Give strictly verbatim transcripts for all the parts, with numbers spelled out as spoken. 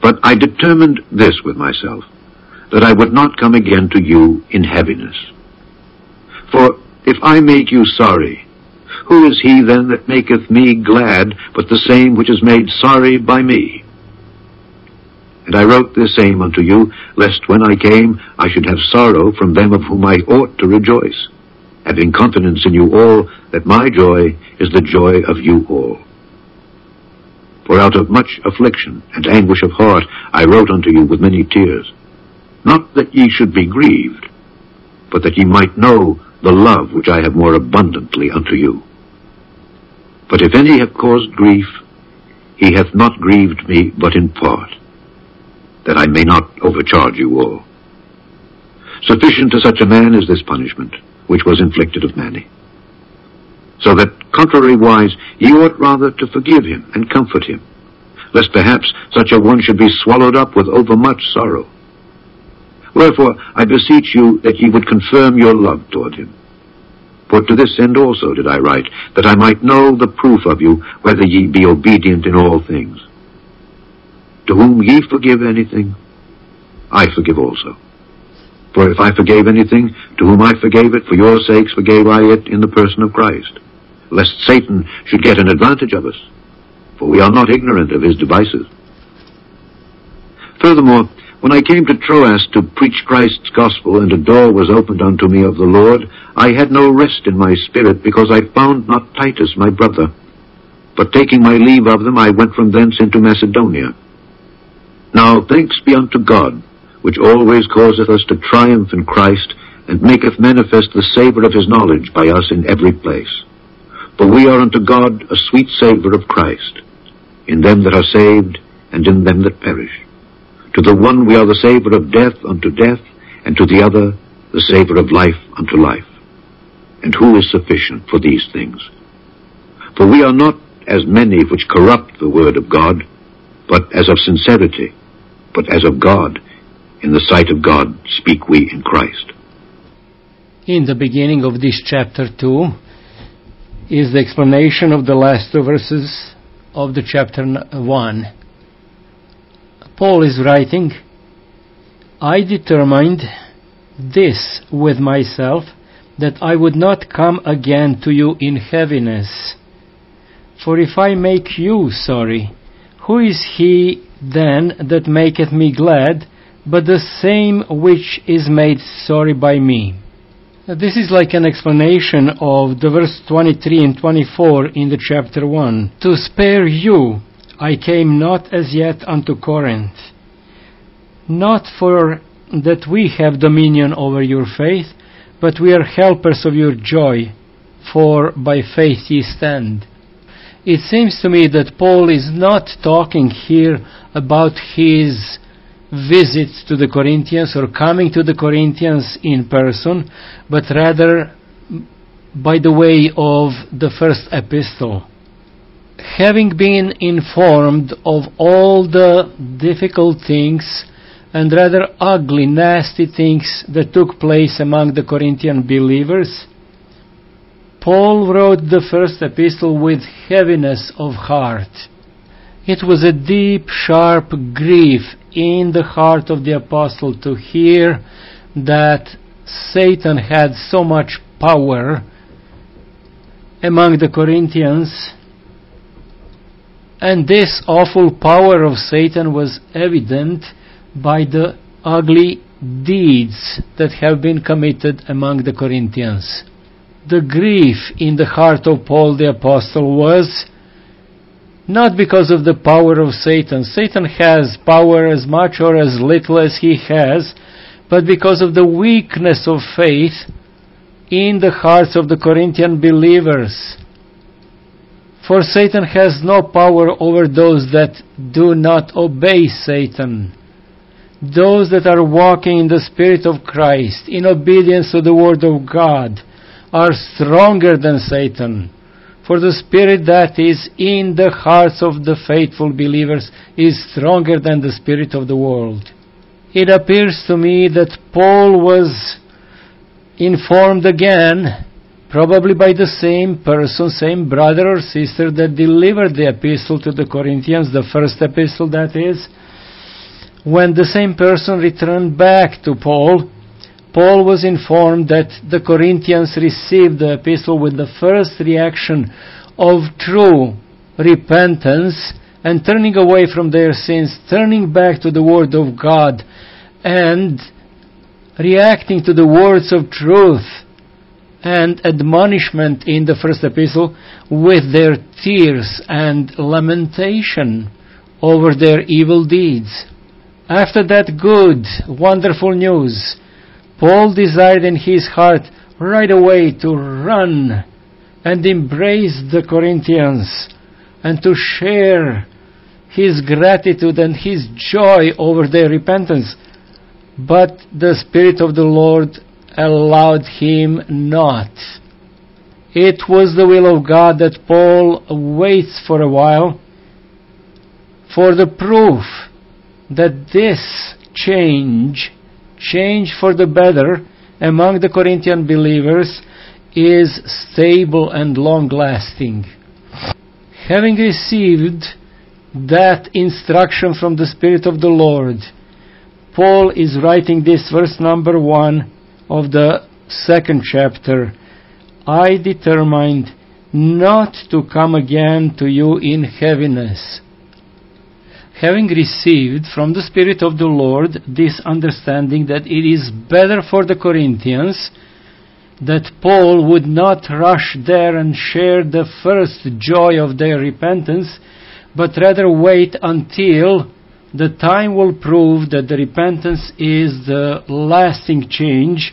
But I determined this with myself, that I would not come again to you in heaviness. For if I make you sorry, who is he then that maketh me glad but the same which is made sorry by me? And I wrote the same unto you, lest when I came I should have sorrow from them of whom I ought to rejoice, having confidence in you all, that my joy is the joy of you all. For out of much affliction and anguish of heart I wrote unto you with many tears, not that ye should be grieved, but that ye might know the love which I have more abundantly unto you. But if any have caused grief, he hath not grieved me but in part, that I may not overcharge you all. Sufficient to such a man is this punishment, which was inflicted of many. So that, contrariwise, ye ought rather to forgive him and comfort him, lest perhaps such a one should be swallowed up with overmuch sorrow. Wherefore I beseech you that ye would confirm your love toward him. For to this end also did I write, that I might know the proof of you, whether ye be obedient in all things. To whom ye forgive anything, I forgive also. For if I forgave anything, to whom I forgave it, for your sakes forgave I it in the person of Christ, lest Satan should get an advantage of us, for we are not ignorant of his devices. Furthermore, when I came to Troas to preach Christ's gospel, and a door was opened unto me of the Lord, I had no rest in my spirit, because I found not Titus my brother. But taking my leave of them, I went from thence into Macedonia. Now thanks be unto God, which always causeth us to triumph in Christ, and maketh manifest the savour of his knowledge by us in every place. For we are unto God a sweet savour of Christ, in them that are saved, and in them that perish. To the one we are the savour of death unto death, and to the other the savour of life unto life. And who is sufficient for these things? For we are not as many which corrupt the word of God, but as of sincerity, but as of God, in the sight of God speak we in Christ. In the beginning of this chapter two is the explanation of the last two verses of the chapter one. Paul is writing, I determined this with myself, that I would not come again to you in heaviness. For if I make you sorry, who is he then that maketh me glad, but the same which is made sorry by me? This is like an explanation of the verse twenty-three and twenty-four in the chapter one. To spare you I came not as yet unto Corinth, not for that we have dominion over your faith, but we are helpers of your joy, for by faith ye stand. It seems to me that Paul is not talking here about his visits to the Corinthians or coming to the Corinthians in person, but rather by the way of the first epistle. Having been informed of all the difficult things and rather ugly, nasty things that took place among the Corinthian believers, Paul wrote the first epistle with heaviness of heart. It was a deep, sharp grief in the heart of the apostle to hear that Satan had so much power among the Corinthians, and this awful power of Satan was evident by the ugly deeds that have been committed among the Corinthians. The grief in the heart of Paul the Apostle was not because of the power of Satan. Satan has power as much or as little as he has, but because of the weakness of faith in the hearts of the Corinthian believers. For Satan has no power over those that do not obey Satan. Those that are walking in the Spirit of Christ, in obedience to the Word of God, are stronger than Satan. For the Spirit that is in the hearts of the faithful believers is stronger than the spirit of the world. It appears to me that Paul was informed again, probably by the same person, same brother or sister that delivered the epistle to the Corinthians, the first epistle that is, when the same person returned back to Paul, Paul was informed that the Corinthians received the epistle with the first reaction of true repentance and turning away from their sins, turning back to the Word of God, and reacting to the words of truth and admonishment in the first epistle with their tears and lamentation over their evil deeds. After that good, wonderful news, Paul desired in his heart right away to run and embrace the Corinthians and to share his gratitude and his joy over their repentance. But the Spirit of the Lord allowed him not. It was the will of God that Paul waits for a while for the proof that this change, change for the better among the Corinthian believers is stable and long-lasting. Having received that instruction from the Spirit of the Lord, Paul is writing this verse number one of the second chapter. I determined not to come again to you in heaviness. Having received from the Spirit of the Lord this understanding that it is better for the Corinthians that Paul would not rush there and share the first joy of their repentance, but rather wait until the time will prove that the repentance is the lasting change,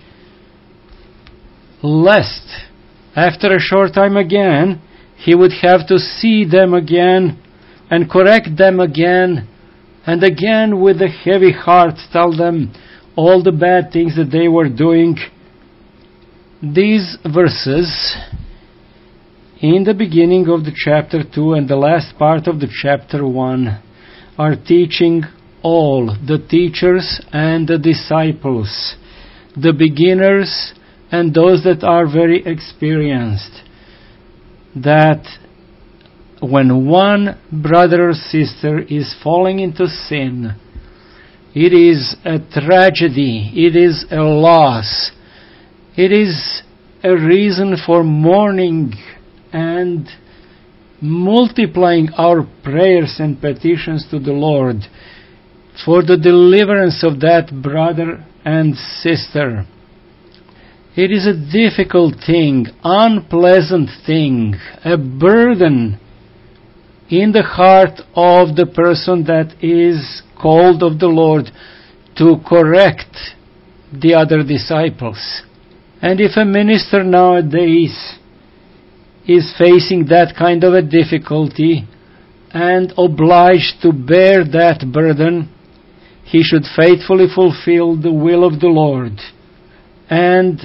lest after a short time again he would have to see them again and correct them again, and again with a heavy heart tell them all the bad things that they were doing. These verses in the beginning of the chapter two and the last part of the chapter one are teaching all, the teachers and the disciples, the beginners and those that are very experienced, that when one brother or sister is falling into sin, it is a tragedy, it is a loss, it is a reason for mourning and multiplying our prayers and petitions to the Lord for the deliverance of that brother and sister. It is a difficult thing, unpleasant thing, a burden in the heart of the person that is called of the Lord to correct the other disciples. And if a minister nowadays is facing that kind of a difficulty and obliged to bear that burden, he should faithfully fulfill the will of the Lord and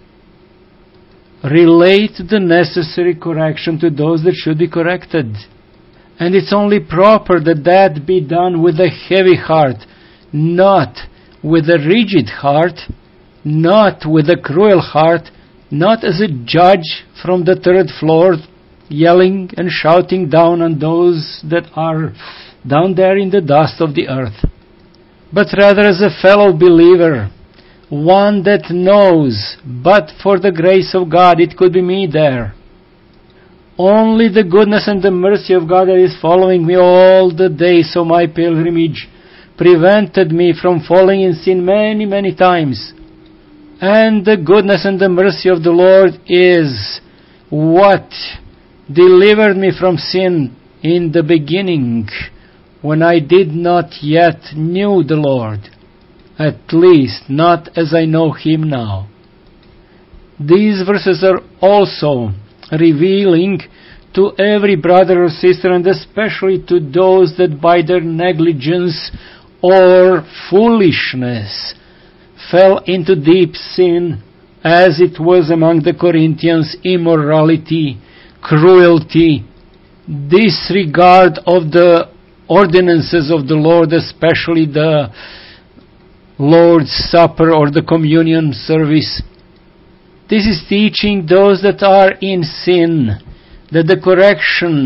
relate the necessary correction to those that should be corrected. And it's only proper that that be done with a heavy heart, not with a rigid heart, not with a cruel heart, not as a judge from the third floor yelling and shouting down on those that are down there in the dust of the earth, but rather as a fellow believer, one that knows, but for the grace of God, it could be me there. Only the goodness and the mercy of God that is following me all the days of my pilgrimage prevented me from falling in sin many, many times. And the goodness and the mercy of the Lord is what delivered me from sin in the beginning, when I did not yet knew the Lord, at least not as I know Him now. These verses are also revealing to every brother or sister, and especially to those that by their negligence or foolishness fell into deep sin, as it was among the Corinthians, immorality, cruelty, disregard of the ordinances of the Lord, especially the Lord's Supper or the communion service. This is teaching those that are in sin that the correction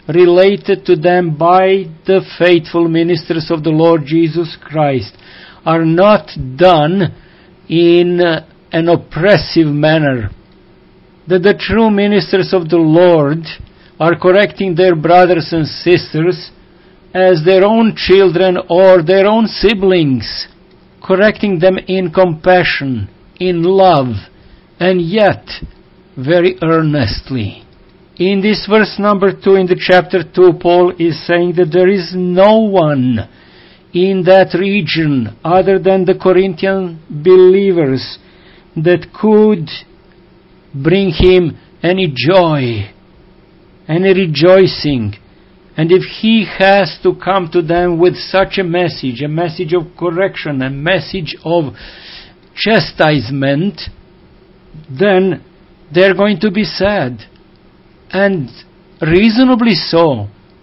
related to them by the faithful ministers of the Lord Jesus Christ are not done in an oppressive manner. That the true ministers of the Lord are correcting their brothers and sisters as their own children or their own siblings, correcting them in compassion, in love, and yet very earnestly. In this verse number two in the chapter two, Paul is saying that there is no one in that region other than the Corinthian believers that could bring him any joy, any rejoicing. And if he has to come to them with such a message, a message of correction, a message of chastisement, then they're going to be sad. And reasonably so.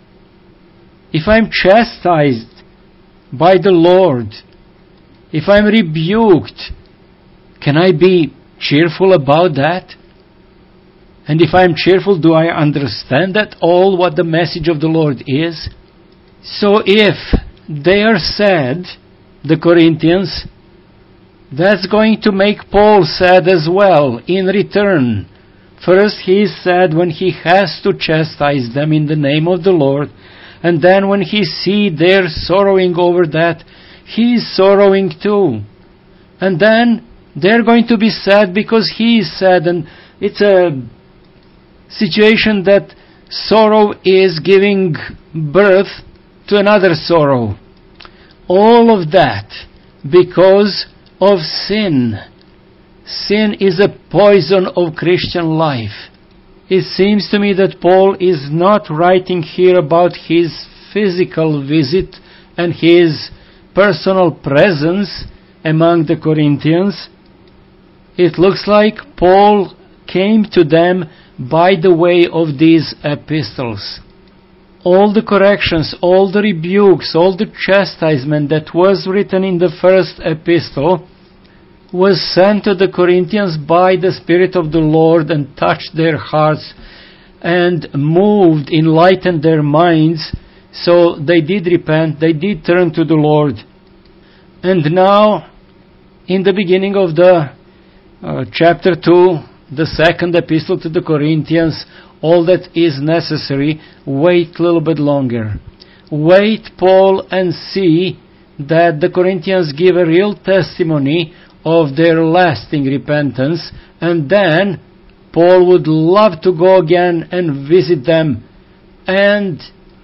If I'm chastised by the Lord, if I'm rebuked, can I be cheerful about that? And if I'm cheerful, do I understand at all what the message of the Lord is? So if they are sad, the Corinthians, that's going to make Paul sad as well in return. First, he is sad when he has to chastise them in the name of the Lord. And then when he sees they're sorrowing over that, he is sorrowing too. And then they're going to be sad because he is sad. And it's a situation that sorrow is giving birth to another sorrow. All of that because of sin. Sin is a poison of Christian life. It seems to me that Paul is not writing here about his physical visit and his personal presence among the Corinthians. It looks like Paul came to them by the way of these epistles. All the corrections, all the rebukes, all the chastisement that was written in the first epistle was sent to the Corinthians by the Spirit of the Lord and touched their hearts and moved, enlightened their minds. So they did repent, they did turn to the Lord. And now, in the beginning of the uh, chapter two, the second epistle to the Corinthians, all that is necessary, wait a little bit longer. Wait, Paul, and see that the Corinthians give a real testimony of their lasting repentance, and then Paul would love to go again and visit them and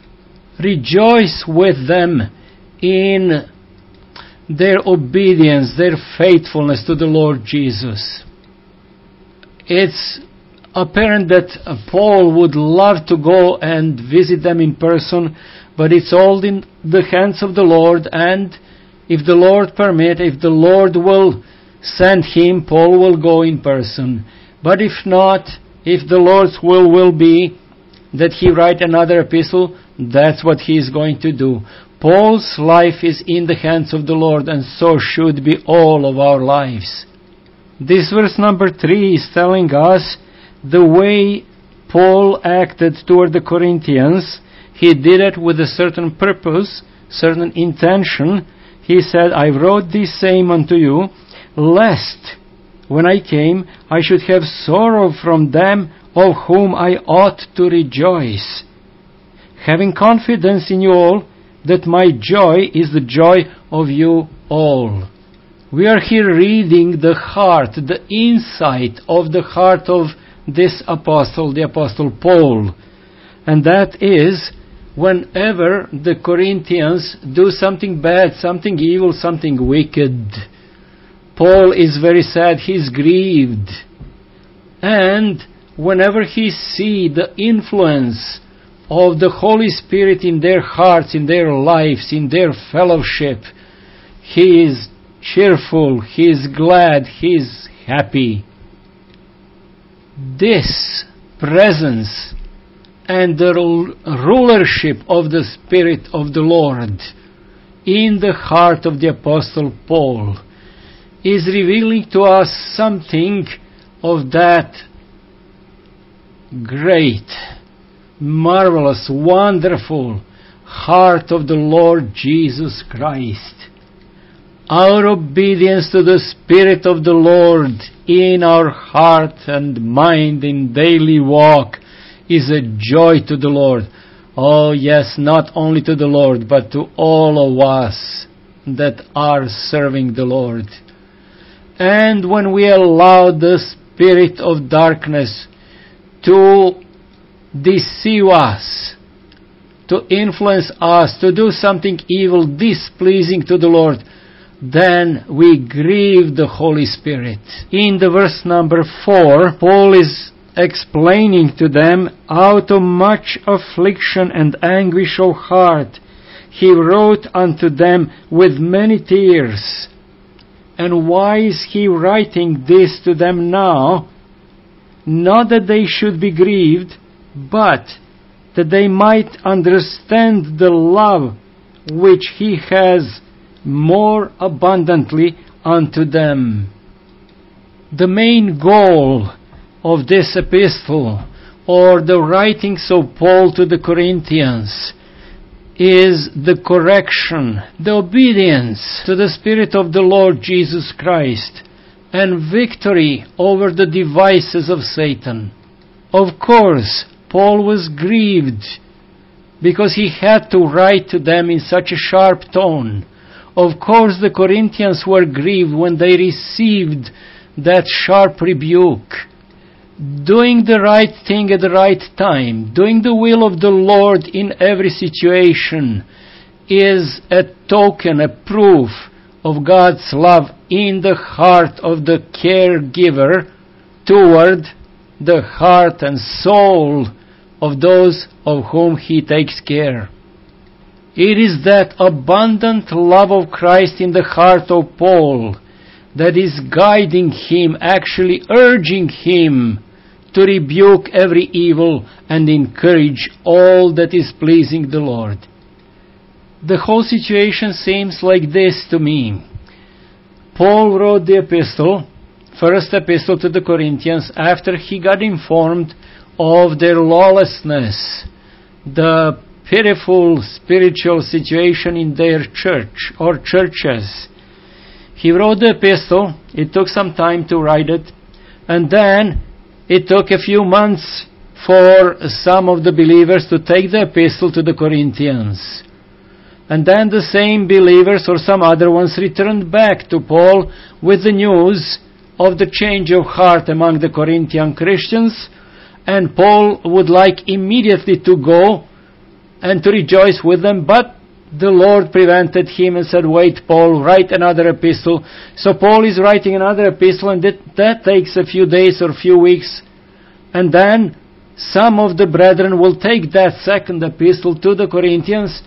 rejoice with them in their obedience, their faithfulness to the Lord Jesus. It's apparent that Paul would love to go and visit them in person, but it's all in the hands of the Lord, and if the Lord permit, if the Lord will send him, Paul will go in person. But if not, if the Lord's will will be that he write another epistle, that's what he is going to do. Paul's life is in the hands of the Lord, and so should be all of our lives. This verse number three is telling us the way Paul acted toward the Corinthians. He did it with a certain purpose, certain intention. He said, I wrote this same unto you, lest when I came I should have sorrow from them of whom I ought to rejoice, having confidence in you all, that my joy is the joy of you all. We are here reading the heart, the insight of the heart of this apostle, the apostle Paul. And that is, whenever the Corinthians do something bad, something evil, something wicked, Paul is very sad, he's grieved. And whenever he sees the influence of the Holy Spirit in their hearts, in their lives, in their fellowship, he is cheerful, he is glad, he is happy. This presence and the rulership of the Spirit of the Lord in the heart of the Apostle Paul is revealing to us something of that great, marvelous, wonderful heart of the Lord Jesus Christ. Our obedience to the Spirit of the Lord in our heart and mind in daily walk is a joy to the Lord. Oh yes, not only to the Lord, but to all of us that are serving the Lord. And when we allow the spirit of darkness to deceive us, to influence us, to do something evil, displeasing to the Lord, then we grieve the Holy Spirit. In the verse number four, Paul is explaining to them, out of much affliction and anguish of heart, he wrote unto them with many tears. And why is he writing this to them now? Not that they should be grieved, but that they might understand the love which he has more abundantly unto them. The main goal of this epistle, or the writings of Paul to the Corinthians, is the correction, the obedience to the Spirit of the Lord Jesus Christ, and victory over the devices of Satan. Of course, Paul was grieved because he had to write to them in such a sharp tone. Of course, the Corinthians were grieved when they received that sharp rebuke. Doing the right thing at the right time, doing the will of the Lord in every situation, is a token, a proof of God's love in the heart of the caregiver toward the heart and soul of those of whom he takes care. It is that abundant love of Christ in the heart of Paul that is guiding him, actually urging him to rebuke every evil and encourage all that is pleasing the Lord. The whole situation seems like this to me. Paul wrote the epistle, first epistle to the Corinthians, after he got informed of their lawlessness, the pitiful spiritual situation in their church or churches. He wrote the epistle. It took some time to write it, and then it took a few months for some of the believers to take the epistle to the Corinthians. And then the same believers or some other ones returned back to Paul with the news of the change of heart among the Corinthian Christians, and Paul would like immediately to go and to rejoice with them, but the Lord prevented him and said, wait, Paul, write another epistle. So Paul is writing another epistle, and that, that takes a few days or a few weeks. And then some of the brethren will take that second epistle to the Corinthians,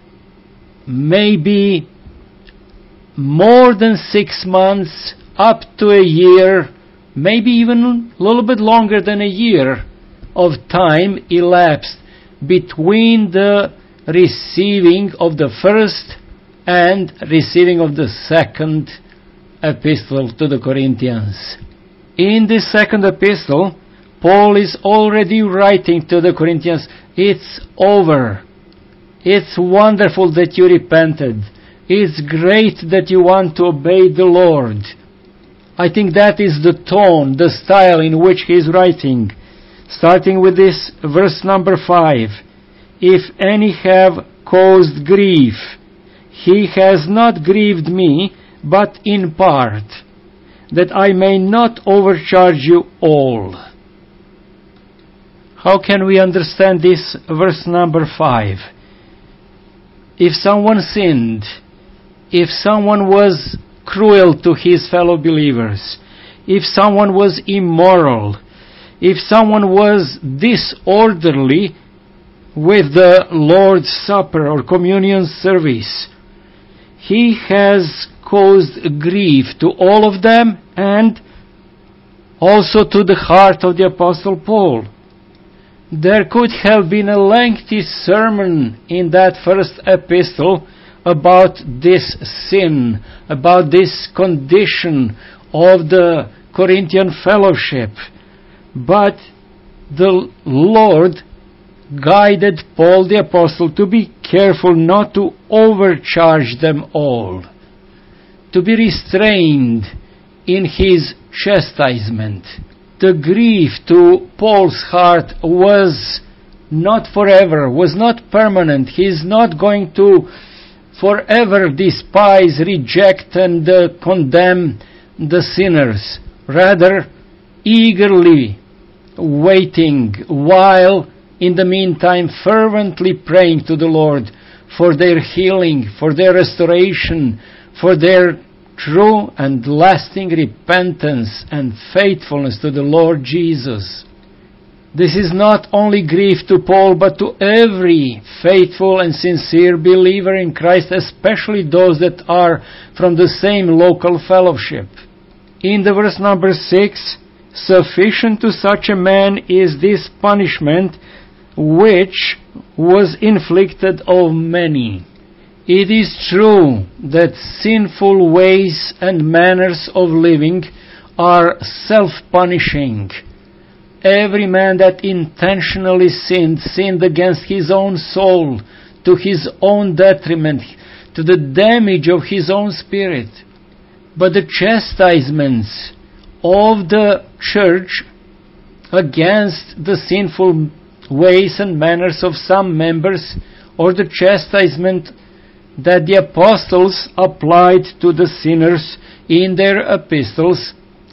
maybe more than six months, up to a year, maybe even a little bit longer than a year of time elapsed between the receiving of the first and receiving of the second epistle to the Corinthians. In this second epistle, Paul is already writing to the Corinthians, it's over. It's wonderful that you repented. It's great that you want to obey the Lord. I think that is the tone, the style in which he is writing. Starting with this verse number five. If any have caused grief, he has not grieved me, but in part, that I may not overcharge you all. How can we understand this verse number five? If someone sinned, if someone was cruel to his fellow believers, if someone was immoral, if someone was disorderly with the Lord's Supper or communion service, he has caused grief to all of them and also to the heart of the Apostle Paul. There could have been a lengthy sermon in that first epistle about this sin, about this condition of the Corinthian fellowship. But the Lord guided Paul the Apostle to be careful not to overcharge them all, to be restrained in his chastisement. The grief to Paul's heart was not forever, was not permanent. He is not going to forever despise, reject, and uh, condemn the sinners. Rather, eagerly waiting, while in the meantime fervently praying to the Lord for their healing, for their restoration, for their true and lasting repentance and faithfulness to the Lord Jesus. This is not only grief to Paul, but to every faithful and sincere believer in Christ, especially those that are from the same local fellowship. In the verse number six, sufficient to such a man is this punishment which was inflicted of many. It is true that sinful ways and manners of living are self-punishing. Every man that intentionally sinned, sinned against his own soul, to his own detriment, to the damage of his own spirit. But the chastisements of the church against the sinful ways and manners of some members, or the chastisement that the apostles applied to the sinners in their epistles,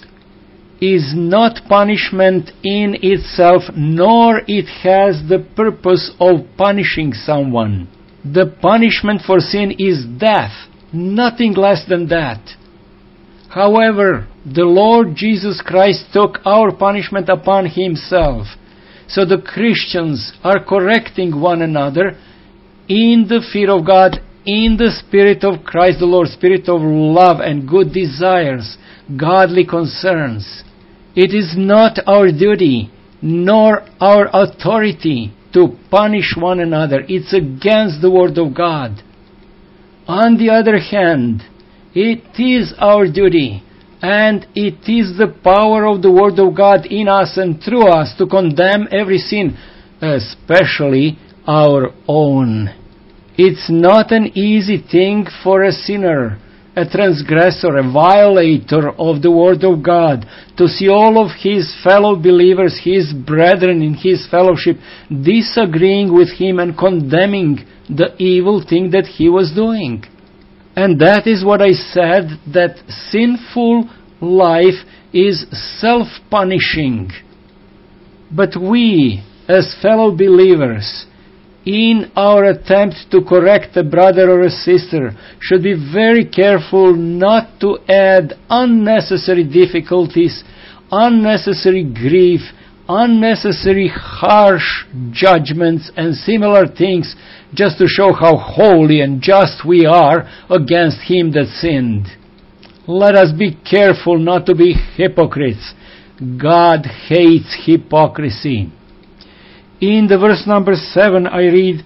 is not punishment in itself, nor it has the purpose of punishing someone. The punishment for sin is death, nothing less than that. However, the Lord Jesus Christ took our punishment upon himself. So the Christians are correcting one another in the fear of God, in the Spirit of Christ the Lord, Spirit of love and good desires, godly concerns. It is not our duty, nor our authority to punish one another. It's against the Word of God. On the other hand, it is our duty, and it is the power of the Word of God in us and through us to condemn every sin, especially our own. It's not an easy thing for a sinner, a transgressor, a violator of the Word of God, to see all of his fellow believers, his brethren in his fellowship, disagreeing with him and condemning the evil thing that he was doing. And that is what I said, that sinful life is self-punishing. But we, as fellow believers, in our attempt to correct a brother or a sister, should be very careful not to add unnecessary difficulties, unnecessary grief, unnecessary harsh judgments and similar things, just to show how holy and just we are against him that sinned. Let us be careful not to be hypocrites. God hates hypocrisy. In the verse number seven I read,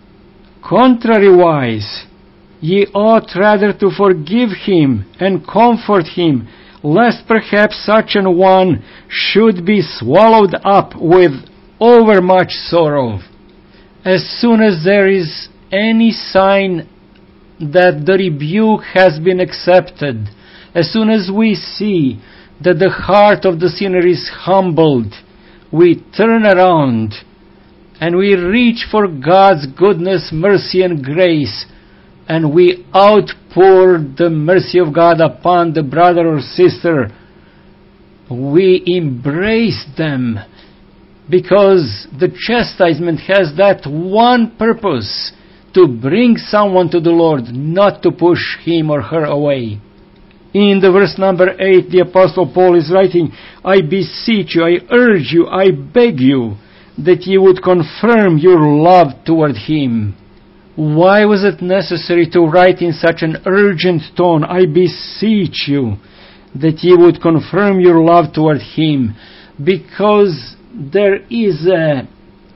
contrariwise, ye ought rather to forgive him and comfort him, lest perhaps such an one should be swallowed up with overmuch sorrow. As soon as there is any sign that the rebuke has been accepted, as soon as we see that the heart of the sinner is humbled, we turn around and we reach for God's goodness, mercy, and grace, and we outpour the mercy of God upon the brother or sister. We embrace them, because the chastisement has that one purpose, to bring someone to the Lord, not to push him or her away. In the verse number eight, the Apostle Paul is writing, I beseech you, I urge you, I beg you, that ye would confirm your love toward him. Why was it necessary to write in such an urgent tone, I beseech you, that ye would confirm your love toward him? Because there is a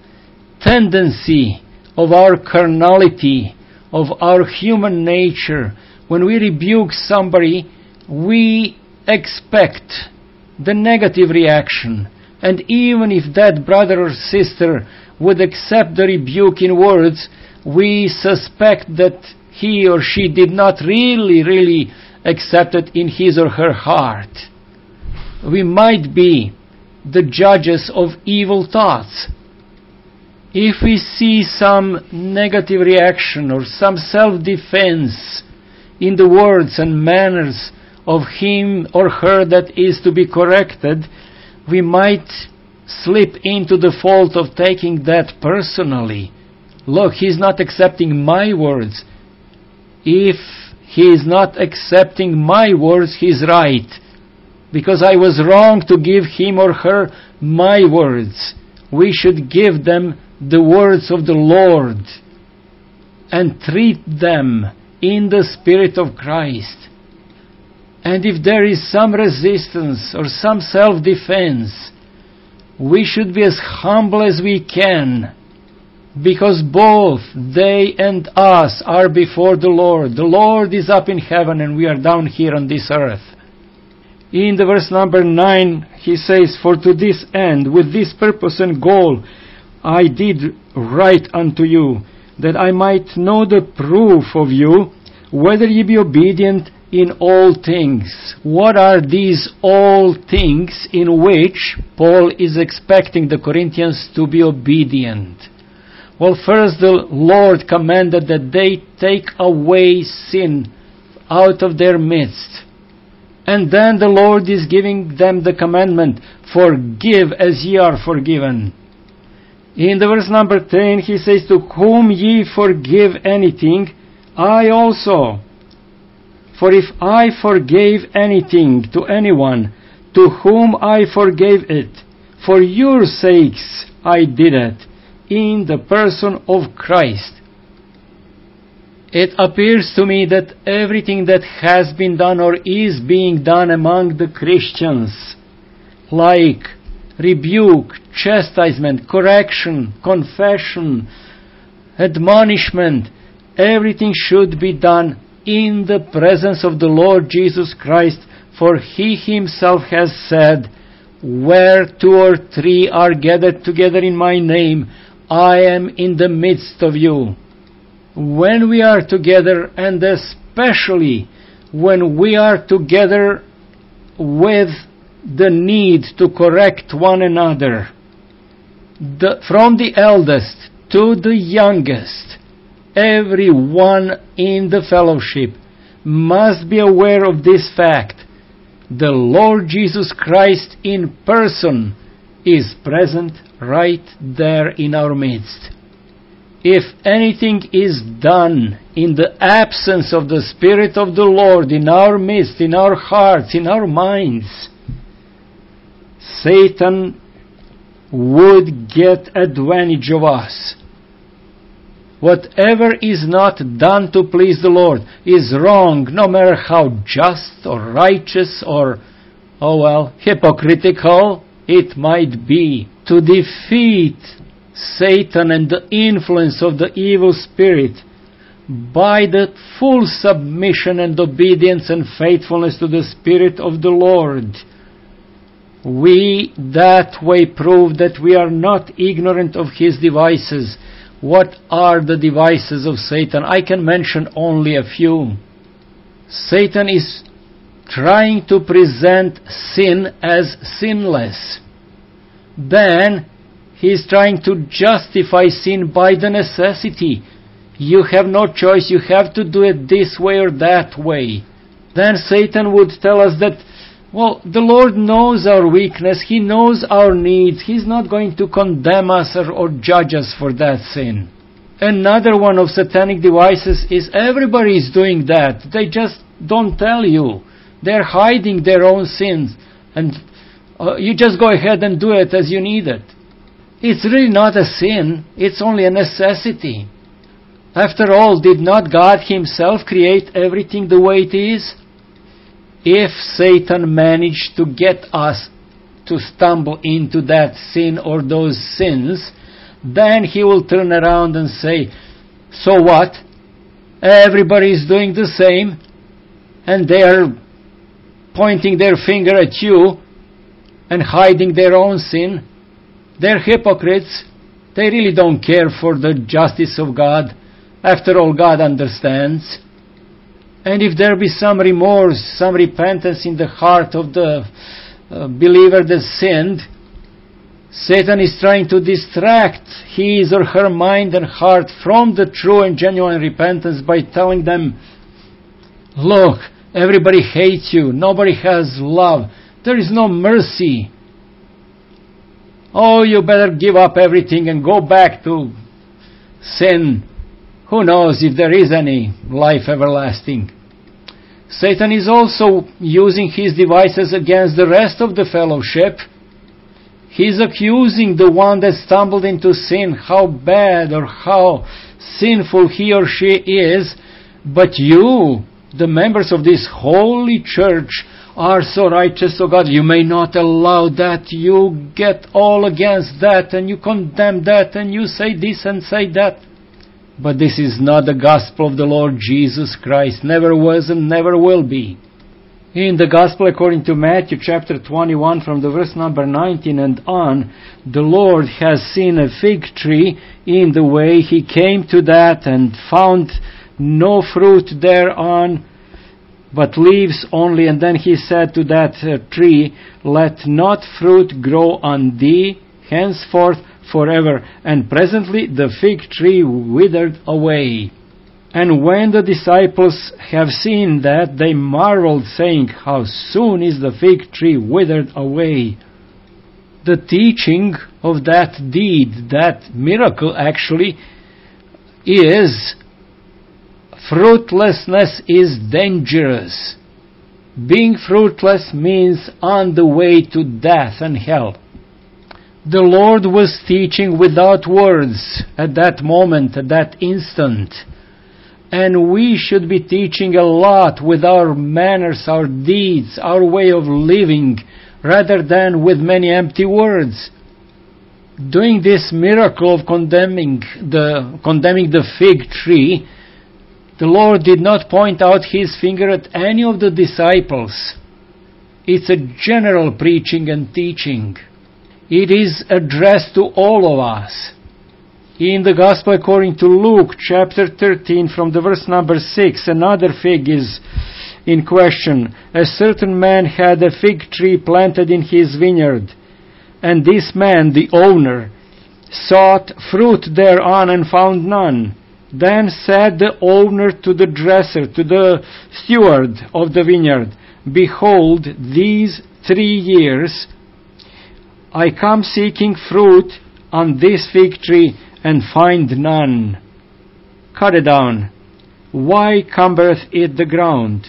tendency of our carnality, of our human nature. When we rebuke somebody, we expect the negative reaction. And even if that brother or sister would accept the rebuke in words, we suspect that he or she did not really, really accept it in his or her heart. We might be the judges of evil thoughts. If we see some negative reaction or some self-defense in the words and manners of him or her that is to be corrected, we might slip into the fault of taking that personally. Look, he's not accepting my words. If he is not accepting my words, he's right, because I was wrong to give him or her my words. We should give them the words of the Lord and treat them in the Spirit of Christ. And if there is some resistance or some self-defense, we should be as humble as we can, because both they and us are before the Lord. The Lord is up in heaven and we are down here on this earth. In the verse number nine, he says, "For to this end, with this purpose and goal, I did write unto you, that I might know the proof of you, whether ye be obedient in all things." What are these all things in which Paul is expecting the Corinthians to be obedient? Well, first the Lord commanded that they take away sin out of their midst. And then the Lord is giving them the commandment, "Forgive as ye are forgiven." In the verse number ten, he says, "To whom ye forgive anything, I also. For if I forgave anything to anyone, to whom I forgave it, for your sakes I did it, in the person of Christ." It appears to me that everything that has been done or is being done among the Christians, like rebuke, chastisement, correction, confession, admonishment, everything should be done in the presence of the Lord Jesus Christ, for he himself has said, "Where two or three are gathered together in my name, I am in the midst of you." When we are together, and especially when we are together with the need to correct one another, the, from the eldest to the youngest, everyone in the fellowship must be aware of this fact. The Lord Jesus Christ in person is present right there in our midst. If anything is done in the absence of the Spirit of the Lord in our midst, in our hearts, in our minds, Satan would get advantage of us. Whatever is not done to please the Lord is wrong, no matter how just or righteous or, oh well, hypocritical it might be. To defeat Satan and the influence of the evil spirit by the full submission and obedience and faithfulness to the Spirit of the Lord, we that way prove that we are not ignorant of his devices. What are the devices of Satan? I can mention only a few. Satan is trying to present sin as sinless. Then he is trying to justify sin by the necessity. You have no choice, you have to do it this way or that way. Then Satan would tell us that, well, the Lord knows our weakness, he knows our needs, he's not going to condemn us or, or judge us for that sin. Another one of satanic devices is everybody is doing that. They just don't tell you. They're hiding their own sins, and uh, you just go ahead and do it as you need it. It's really not a sin, it's only a necessity. After all, did not God himself create everything the way it is? If Satan managed to get us to stumble into that sin or those sins, then he will turn around and say, so what? Everybody is doing the same, and they are pointing their finger at you and hiding their own sin. They're hypocrites. They really don't care for the justice of God. After all, God understands. And if there be some remorse, some repentance in the heart of the uh, believer that sinned, Satan is trying to distract his or her mind and heart from the true and genuine repentance by telling them, look, everybody hates you, nobody has love, there is no mercy. Oh, you better give up everything and go back to sin. Who knows if there is any life everlasting? Satan is also using his devices against the rest of the fellowship. He's accusing the one that stumbled into sin, how bad or how sinful he or she is. But you, the members of this holy church, are so righteous, so God, you may not allow that. You get all against that, and you condemn that, and you say this and say that. But this is not the gospel of the Lord Jesus Christ. Never was and never will be. In the Gospel according to Matthew chapter twenty-one, from the verse number nineteen and on, the Lord has seen a fig tree in the way. He came to that and found no fruit thereon, but leaves only. And then he said to that uh, tree, let not fruit grow on thee henceforth forever. And presently the fig tree withered away. And when the disciples have seen that, they marveled, saying, how soon is the fig tree withered away? The teaching of that deed, that miracle actually, is fruitlessness is dangerous. Being fruitless means on the way to death and hell. The Lord was teaching without words at that moment, at that instant. And we should be teaching a lot with our manners, our deeds, our way of living, rather than with many empty words. Doing this miracle of condemning the, condemning the fig tree, the Lord did not point out His finger at any of the disciples. It's a general preaching and teaching. It is addressed to all of us. In the Gospel according to Luke, chapter thirteen, from the verse number six, another fig is in question. A certain man had a fig tree planted in his vineyard, and this man, the owner, sought fruit thereon and found none. Then said the owner to the dresser, to the steward of the vineyard, behold, these three years I come seeking fruit on this fig tree, and find none. Cut it down. Why cumbereth it the ground?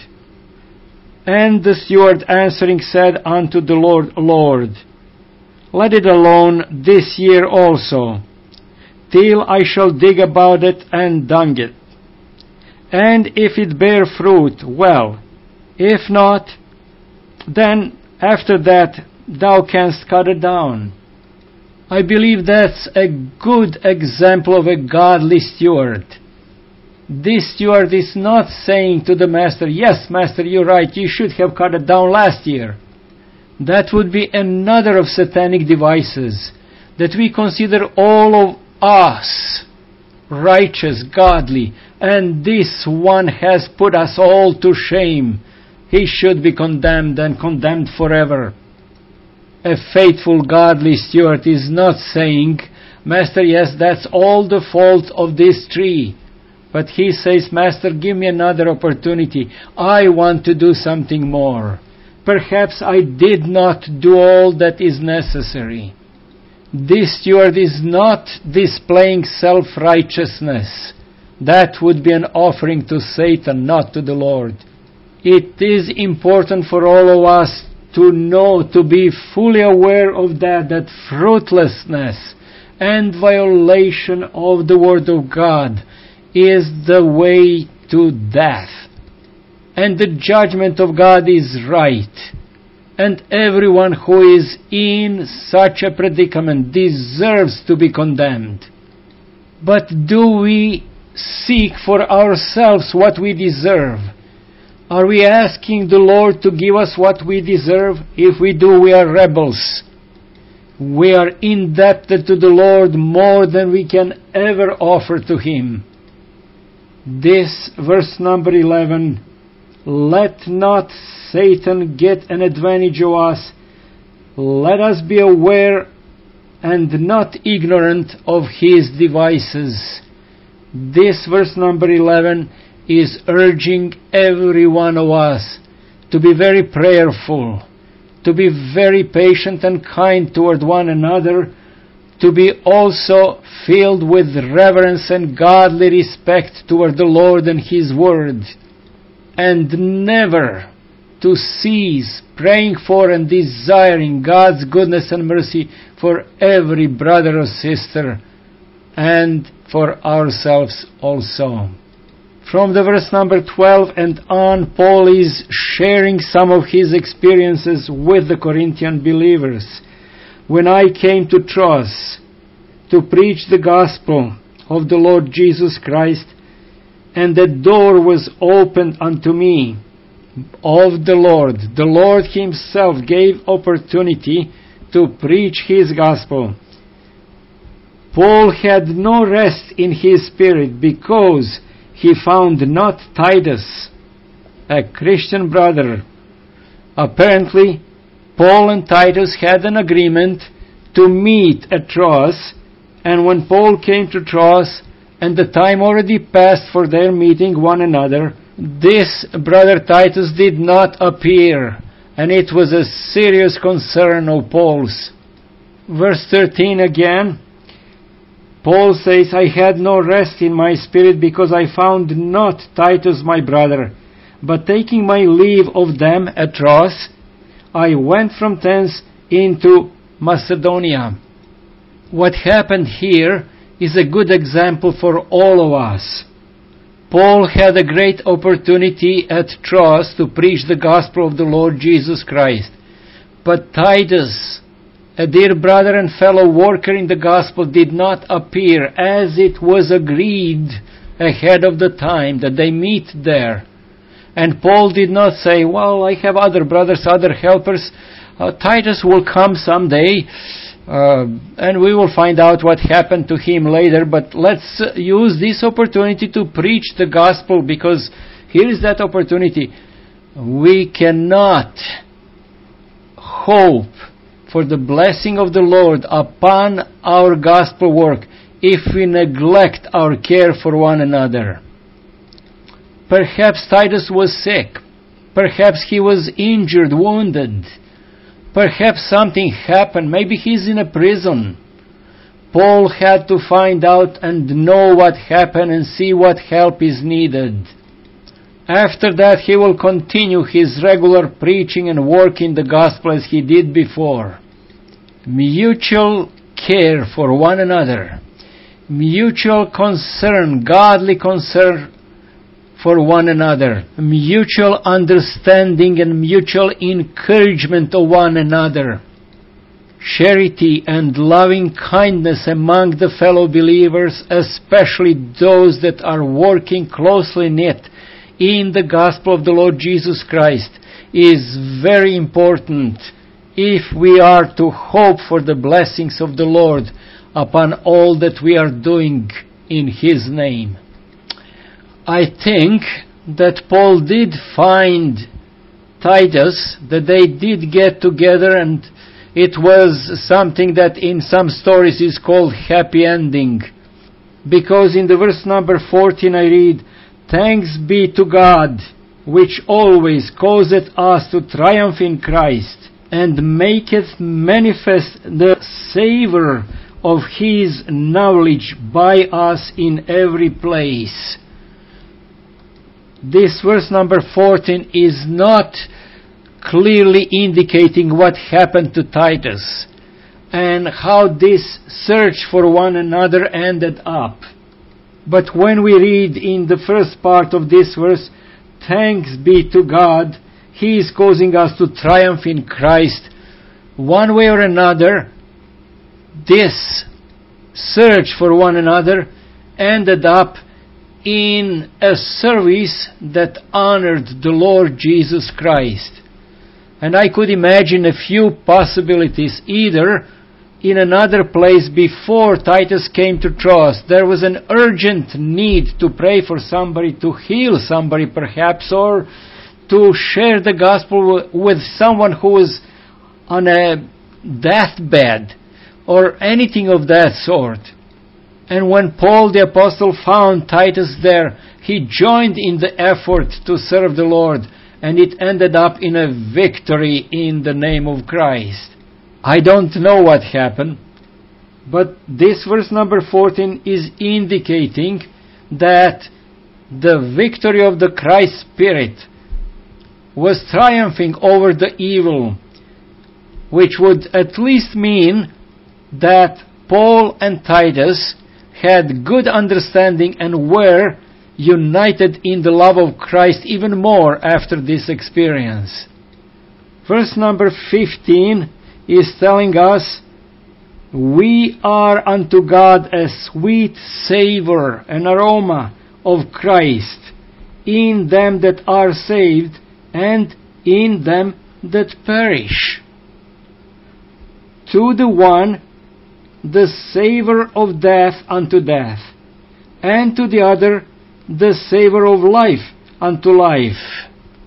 And the steward answering said unto the Lord, Lord, let it alone this year also, till I shall dig about it and dung it. And if it bear fruit, well. If not, then after that thou canst cut it down. I believe that's a good example of a godly steward. This steward is not saying to the master, yes, master, you're right, you should have cut it down last year. That would be another of satanic devices, that we consider all of us righteous, godly, and this one has put us all to shame. He should be condemned and condemned forever. A faithful, godly steward is not saying, Master, yes, that's all the fault of this tree. But he says, Master, give me another opportunity. I want to do something more. Perhaps I did not do all that is necessary. This steward is not displaying self-righteousness. That would be an offering to Satan, not to the Lord. It is important for all of us to know, to be fully aware of that, that fruitlessness and violation of the Word of God is the way to death. And the judgment of God is right. And everyone who is in such a predicament deserves to be condemned. But do we seek for ourselves what we deserve? Are we asking the Lord to give us what we deserve? If we do, we are rebels. We are indebted to the Lord more than we can ever offer to Him. This, verse number eleven, let not Satan get an advantage of us. Let us be aware and not ignorant of his devices. This, verse number eleven, is urging every one of us to be very prayerful, to be very patient and kind toward one another, to be also filled with reverence and godly respect toward the Lord and His Word, and never to cease praying for and desiring God's goodness and mercy for every brother or sister, and for ourselves also. From the verse number twelve and on, Paul is sharing some of his experiences with the Corinthian believers. When I came to Troas to preach the gospel of the Lord Jesus Christ, and the door was opened unto me of the Lord, the Lord Himself gave opportunity to preach His gospel. Paul had no rest in his spirit because he found not Titus, a Christian brother. Apparently, Paul and Titus had an agreement to meet at Troas, and when Paul came to Troas, and the time already passed for their meeting one another, this brother Titus did not appear, and it was a serious concern of Paul's. Verse thirteen again, Paul says, I had no rest in my spirit because I found not Titus my brother. But taking my leave of them at Troas, I went from thence into Macedonia. What happened here is a good example for all of us. Paul had a great opportunity at Troas to preach the gospel of the Lord Jesus Christ. But Titus, a dear brother and fellow worker in the gospel, did not appear as it was agreed ahead of the time that they meet there. And Paul did not say, well, I have other brothers, other helpers. Uh, Titus will come someday, uh, and we will find out what happened to him later. But let's uh, use this opportunity to preach the gospel, because here is that opportunity. We cannot hope for the blessing of the Lord upon our gospel work if we neglect our care for one another. Perhaps Titus was sick. Perhaps he was injured, wounded. Perhaps something happened. Maybe he's in a prison. Paul had to find out and know what happened and see what help is needed. After that, he will continue his regular preaching and work in the gospel as he did before. Mutual care for one another. Mutual concern, godly concern for one another, mutual understanding and mutual encouragement of one another, charity and loving kindness among the fellow believers, especially those that are working closely knit in the gospel of the Lord Jesus Christ, is very important if we are to hope for the blessings of the Lord upon all that we are doing in His name. I think that Paul did find Titus, that they did get together, and it was something that in some stories is called happy ending. Because in the verse number fourteen I read, Thanks be to God, which always causeth us to triumph in Christ, and maketh manifest the savour of His knowledge by us in every place. This verse number fourteen is not clearly indicating what happened to Titus and how this search for one another ended up. But when we read in the first part of this verse, Thanks be to God, He is causing us to triumph in Christ, one way or another, this search for one another ended up in a service that honored the Lord Jesus Christ. And I could imagine a few possibilities. Either in another place before Titus came to Troas, there was an urgent need to pray for somebody, to heal somebody perhaps, or to share the gospel with someone who was on a deathbed, or anything of that sort. And when Paul the Apostle found Titus there, he joined in the effort to serve the Lord, and it ended up in a victory in the name of Christ. I don't know what happened, but this verse number fourteen is indicating that the victory of the Christ Spirit was triumphing over the evil, which would at least mean that Paul and Titus had good understanding and were united in the love of Christ even more after this experience. Verse number fifteen is telling us, we are unto God a sweet savor, an aroma of Christ, in them that are saved and in them that perish. To the one, the savor of death unto death, and to the other, the savor of life unto life.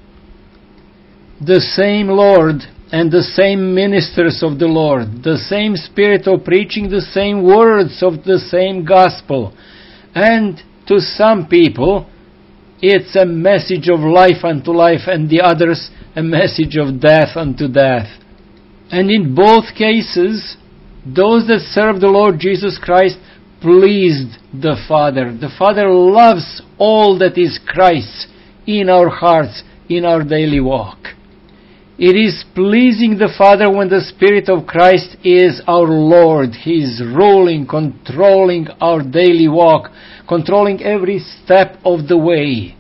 The same Lord and the same ministers of the Lord, the same Spirit of preaching the same words of the same gospel. And to some people, it's a message of life unto life, and the others a message of death unto death. And in both cases, those that serve the Lord Jesus Christ pleased the Father. The Father loves all that is Christ's in our hearts, in our daily walk. It is pleasing the Father when the Spirit of Christ is our Lord. He is ruling, controlling our daily walk, controlling every step of the way.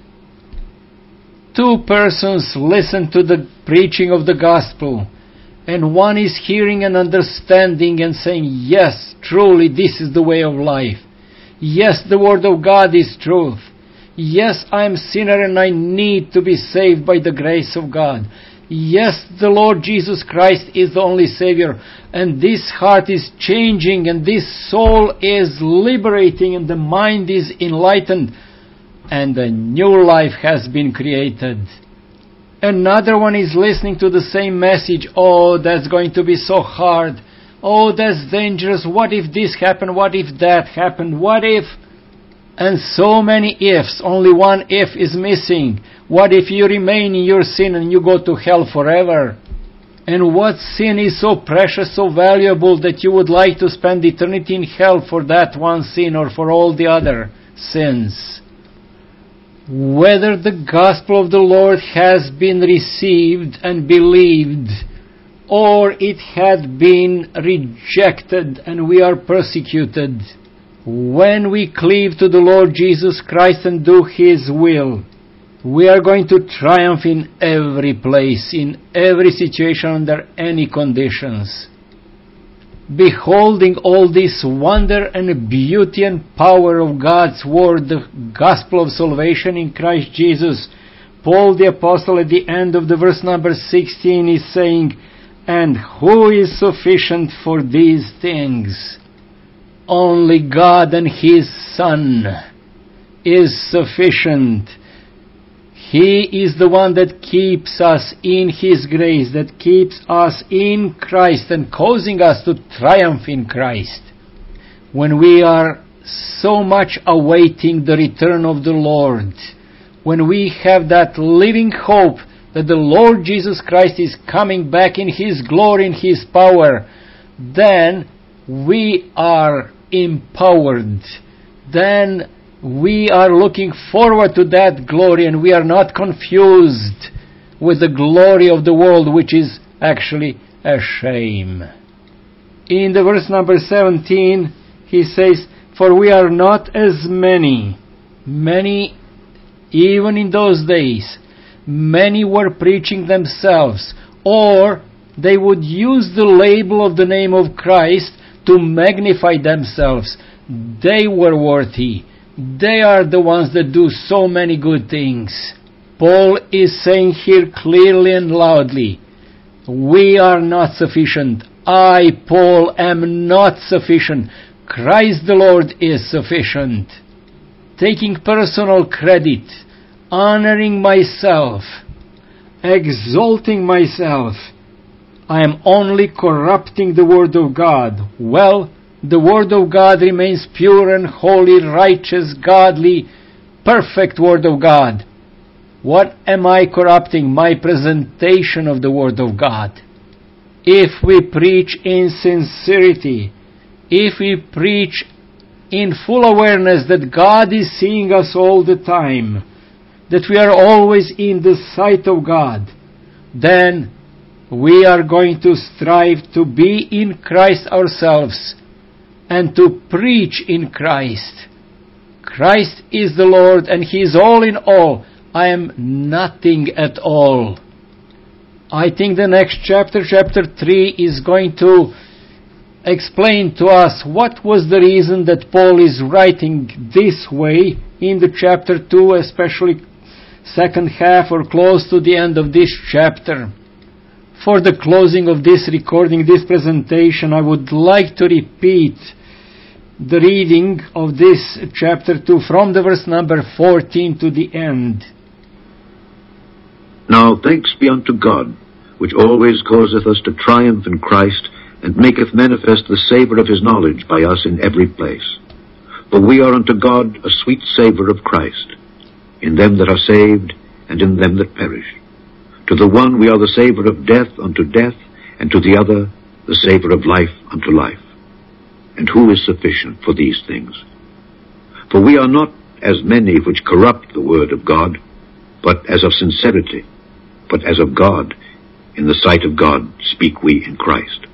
Two persons listen to the preaching of the gospel, and one is hearing and understanding and saying, yes, truly this is the way of life. Yes, the Word of God is truth. Yes, I am a sinner and I need to be saved by the grace of God. Yes, the Lord Jesus Christ is the only Savior, and this heart is changing, and this soul is liberating, and the mind is enlightened, and a new life has been created. Another one is listening to the same message. Oh, that's going to be so hard. Oh, that's dangerous. What if this happened? What if that happened? What if? And so many ifs. Only one if is missing. What if you remain in your sin and you go to hell forever? And what sin is so precious, so valuable, that you would like to spend eternity in hell for that one sin or for all the other sins? Whether the gospel of the Lord has been received and believed, or it had been rejected and we are persecuted, when we cleave to the Lord Jesus Christ and do His will, we are going to triumph in every place, in every situation, under any conditions. Beholding all this wonder and beauty and power of God's Word, the gospel of salvation in Christ Jesus, Paul the Apostle at the end of the verse number sixteen is saying, and who is sufficient for these things? Only God and His Son is sufficient. He is the one that keeps us in His grace, that keeps us in Christ and causing us to triumph in Christ. When we are so much awaiting the return of the Lord, when we have that living hope that the Lord Jesus Christ is coming back in His glory, in His power, then we are empowered. Then we are looking forward to that glory, and we are not confused with the glory of the world, which is actually a shame. In the verse number seventeen, he says, for we are not as many. Many, even in those days, many were preaching themselves, or they would use the label of the name of Christ to magnify themselves. They were worthy. They are the ones that do so many good things. Paul is saying here clearly and loudly, we are not sufficient. I, Paul, am not sufficient. Christ the Lord is sufficient. Taking personal credit, honoring myself, exalting myself, I am only corrupting the Word of God. Well, the Word of God remains pure and holy, righteous, godly, perfect Word of God. What am I corrupting? My presentation of the Word of God. If we preach in sincerity, if we preach in full awareness that God is seeing us all the time, that we are always in the sight of God, then we are going to strive to be in Christ ourselves and to preach in Christ. Christ is the Lord and He is all in all. I am nothing at all. I think the next chapter, chapter three, is going to explain to us what was the reason that Paul is writing this way in the chapter two, especially second half or close to the end of this chapter. For the closing of this recording, this presentation, I would like to repeat the reading of this chapter two from the verse number fourteen to the end. Now thanks be unto God, which always causeth us to triumph in Christ, and maketh manifest the savour of his knowledge by us in every place. For we are unto God a sweet savour of Christ, in them that are saved, and in them that perish. To the one we are the savour of death unto death, and to the other the savour of life unto life. And who is sufficient for these things? For we are not as many which corrupt the word of God, but as of sincerity, but as of God, in the sight of God speak we in Christ.